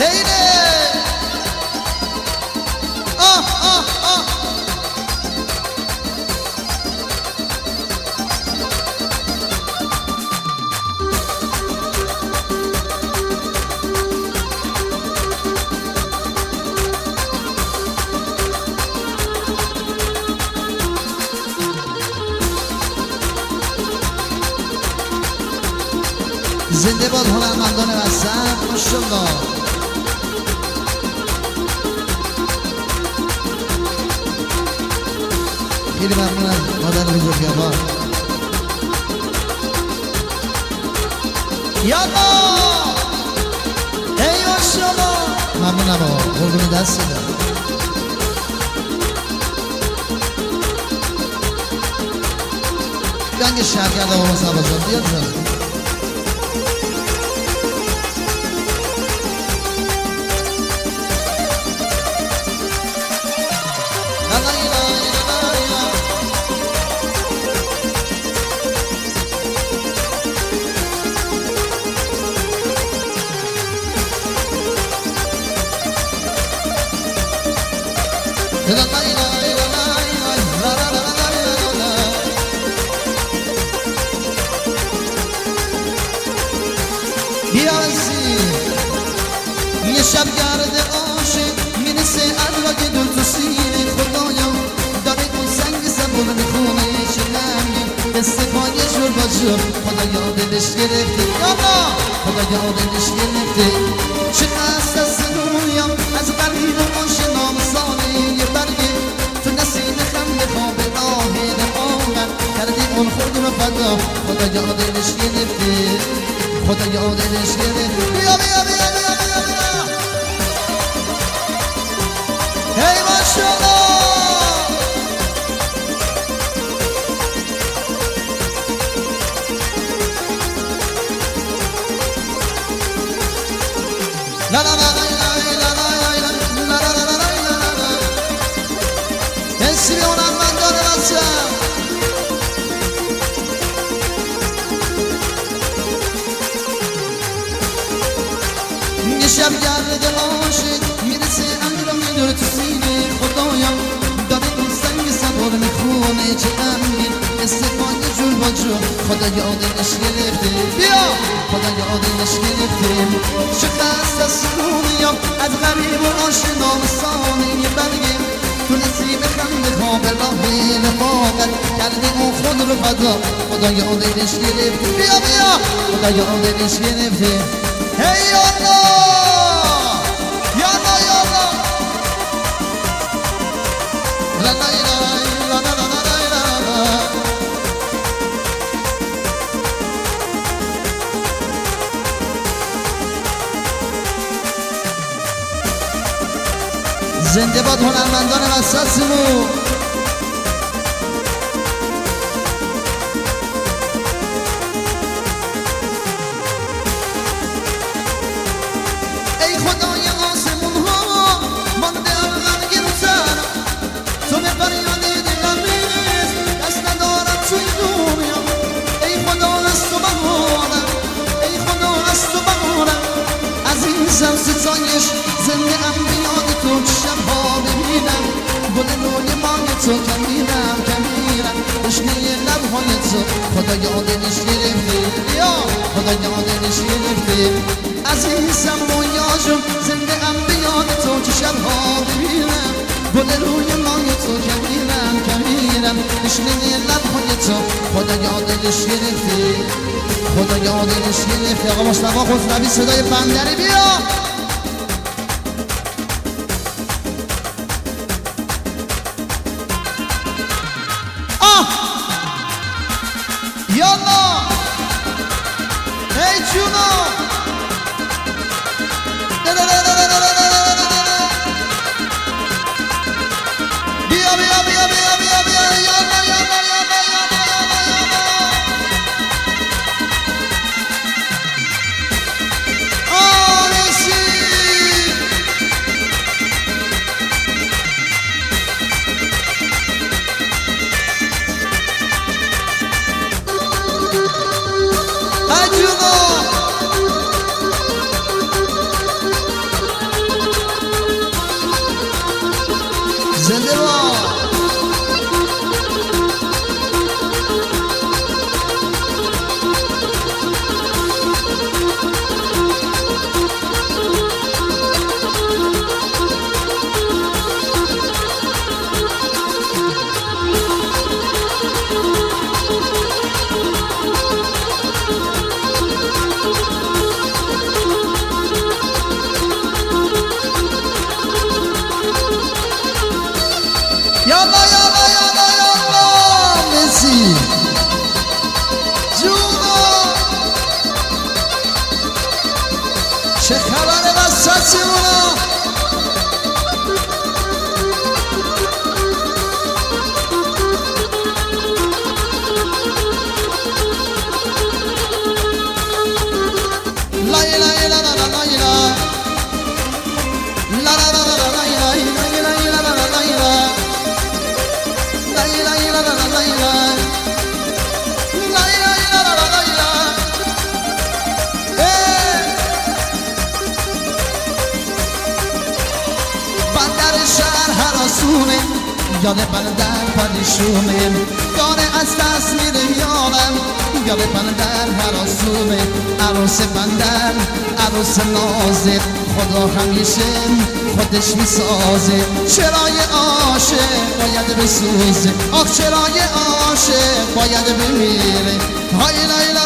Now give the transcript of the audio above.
هینه زنده باد هنرمندان وسط ماشاءالله. خیلی ممنونم مادر بزرگوار. یالا ای ماشاءالله ممنونم آقا قربون دست دارم. جنگ شهرگرد آقا سبازان بیاد زنده. یه شب گرد عاشق میرسه علاقه دل تو سینه خدایا داره اون سنگ زبون میخونه چه نمیم دست پای جور با جور خدا یادش گرفته یالا خدا یادش گرفته چه قصد از دنیام از غریب آشنا مثاله یه برگه تو نسیم خنده خواب راه نماغم کرده اون خود رو فدا خدا یادش گرفته خدا یادش گرفته بیا بیا بیا بیا بیا بیا هی ماشاءالله لا لا لا لا لا لا اسمی هنرمندان وسط یه شب گرد عاشق میرسه امیر میداره تو سینه خدایا داره اون سنگ سوار میخونه چه غمگین استفای جور با جور خدا یادش گرفته بیا خدا یادش گرفته چه قصد از دنیام از غریب و آشنا مثاله یه برگه تو نسیم خنده خواب راه نفاقت کرده اون خود رو فدا خدا یادش گرفته بیا بیا خدا یادش گرفته هی یالا یالا یالا لا لا لا لا لا لا زنده باد هنرمندان وسط سمو ای خدای آسمون ها مانده غمگین سر تو به فریاد دلم برس دست ندارم توی دنیا ای خدا از تو بهارم ای خدا از تو بهارم عزیزم ستایش زنده ام بیاد تو شبها ببینم گل روی ماه تو کمیرم کمیرم تشنه لبهای تو خدا یادش گرفته یا خدا یادش گرفته عزیزم مویاجم زنده ام بیاد تو که شبها ببینم گل روی ماه تو کمیرم کمیرم تشنه لبهای تو خدا یادش گرفته خدا یادش گرفته آقا مصطفی خسروی صدای بندری بیا یالا هی جونو بیا بیا بیا بیا بیا بیا یالا یالا یالا آرسی سیمونا یاد بندر پریشونه داره از دست میره یادم یاد بندر هراسونه عروس بندر عروس نازه خدا همیشه خودش میسازه چرای عاشق باید بسوزه آخ چرای عاشق باید بمیره های لای